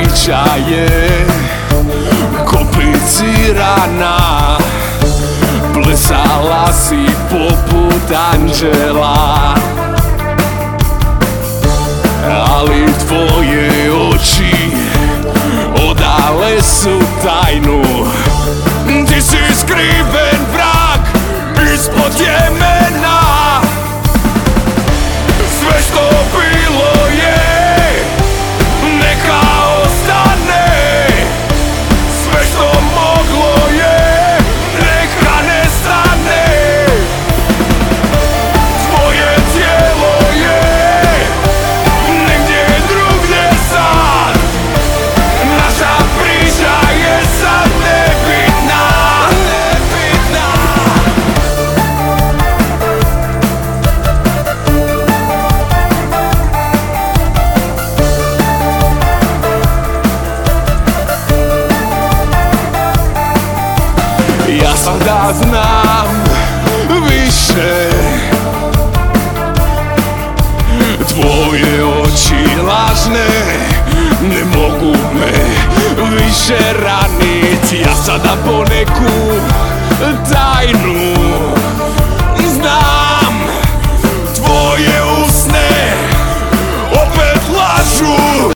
priča je komplicirana. Plesala si poput anđela, ali tvoje oči odale su tajnu. Ti si skriven vrag ispod jemena. Sve što bilo je, neka ostane. Sve što moglo je, neka nestane. Tvoje tijelo je negdje drugdje sad. Naša priča je sad nebitna. Ja sada znam više. Tvoje oči lažne ne mogu me više raniti. Ja sada poneku tajnu